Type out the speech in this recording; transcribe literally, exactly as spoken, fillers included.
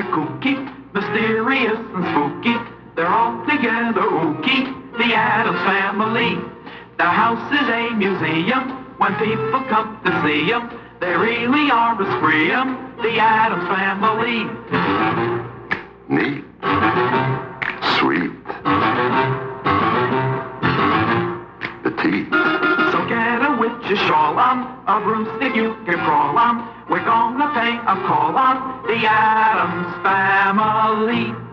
kooky, mysterious and spooky. They're all together ooky, the Addams Family. The house is a museum when people come to see 'em. They really are a scream, the Addams Family. Neat. Sweet. Petite. So get a witch's shawl on, a broomstick you can crawl on. We're gonna pay a call on the Addams Family.